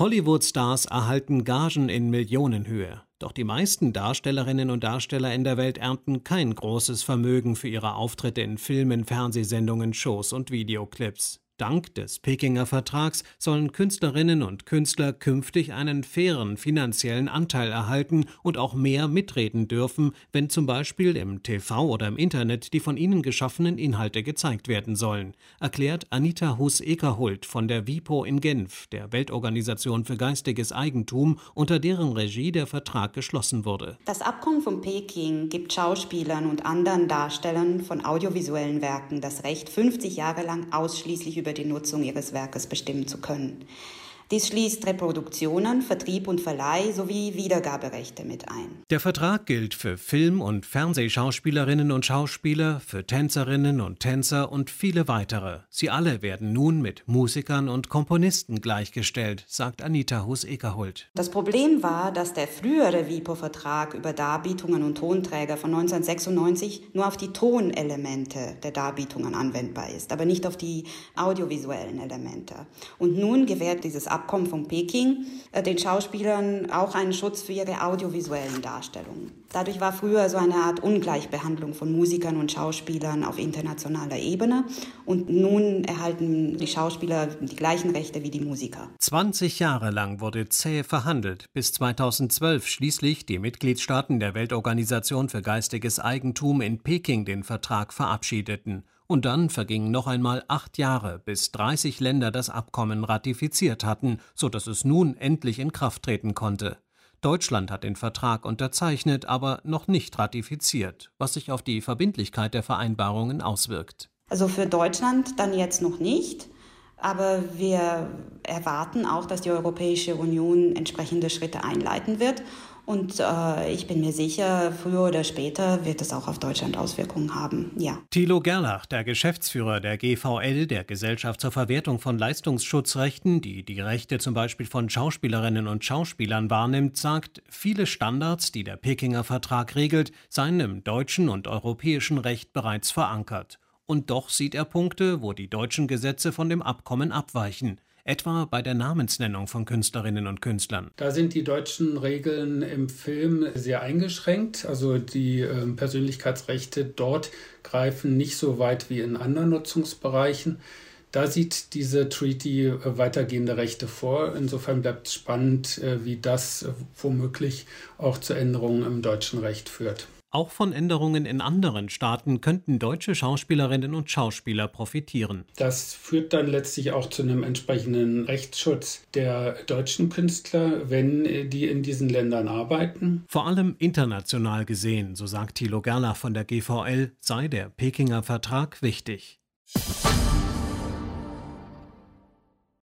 Hollywood-Stars erhalten Gagen in Millionenhöhe. Doch die meisten Darstellerinnen und Darsteller in der Welt ernten kein großes Vermögen für ihre Auftritte in Filmen, Fernsehsendungen, Shows und Videoclips. Dank des Pekinger Vertrags sollen Künstlerinnen und Künstler künftig einen fairen finanziellen Anteil erhalten und auch mehr mitreden dürfen, wenn zum Beispiel im TV oder im Internet die von ihnen geschaffenen Inhalte gezeigt werden sollen, erklärt Anita Hus-Ekerhult von der WIPO in Genf, der Weltorganisation für geistiges Eigentum, unter deren Regie der Vertrag geschlossen wurde. Das Abkommen von Peking gibt Schauspielern und anderen Darstellern von audiovisuellen Werken das Recht, 50 Jahre lang ausschließlich über die Nutzung ihres Werkes bestimmen zu können. Dies schließt Reproduktionen, Vertrieb und Verleih sowie Wiedergaberechte mit ein. Der Vertrag gilt für Film- und Fernsehschauspielerinnen und Schauspieler, für Tänzerinnen und Tänzer und viele weitere. Sie alle werden nun mit Musikern und Komponisten gleichgestellt, sagt Anita Hus-Ekerhult. Das Problem war, dass der frühere WIPO-Vertrag über Darbietungen und Tonträger von 1996 nur auf die Tonelemente der Darbietungen anwendbar ist, aber nicht auf die audiovisuellen Elemente. Und nun gewährt dieses Abkommen von Peking den Schauspielern auch einen Schutz für ihre audiovisuellen Darstellungen. Dadurch war früher so eine Art Ungleichbehandlung von Musikern und Schauspielern auf internationaler Ebene und nun erhalten die Schauspieler die gleichen Rechte wie die Musiker. 20 Jahre lang wurde zäh verhandelt, bis 2012 schließlich die Mitgliedstaaten der Weltorganisation für geistiges Eigentum in Peking den Vertrag verabschiedeten. Und dann vergingen noch einmal 8 Jahre, bis 30 Länder das Abkommen ratifiziert hatten, sodass es nun endlich in Kraft treten konnte. Deutschland hat den Vertrag unterzeichnet, aber noch nicht ratifiziert, was sich auf die Verbindlichkeit der Vereinbarungen auswirkt. Also für Deutschland dann jetzt noch nicht, aber wir erwarten auch, dass die Europäische Union entsprechende Schritte einleiten wird. Und ich bin mir sicher, früher oder später wird es auch auf Deutschland Auswirkungen haben, ja. Thilo Gerlach, der Geschäftsführer der GVL, der Gesellschaft zur Verwertung von Leistungsschutzrechten, die die Rechte zum Beispiel von Schauspielerinnen und Schauspielern wahrnimmt, sagt, viele Standards, die der Pekinger Vertrag regelt, seien im deutschen und europäischen Recht bereits verankert. Und doch sieht er Punkte, wo die deutschen Gesetze von dem Abkommen abweichen. Etwa bei der Namensnennung von Künstlerinnen und Künstlern. Da sind die deutschen Regeln im Film sehr eingeschränkt. Also die Persönlichkeitsrechte dort greifen nicht so weit wie in anderen Nutzungsbereichen. Da sieht diese Treaty weitergehende Rechte vor. Insofern bleibt es spannend, wie das womöglich auch zu Änderungen im deutschen Recht führt. Auch von Änderungen in anderen Staaten könnten deutsche Schauspielerinnen und Schauspieler profitieren. Das führt dann letztlich auch zu einem entsprechenden Rechtsschutz der deutschen Künstler, wenn die in diesen Ländern arbeiten. Vor allem international gesehen, so sagt Thilo Gerlach von der GVL, sei der Pekinger Vertrag wichtig.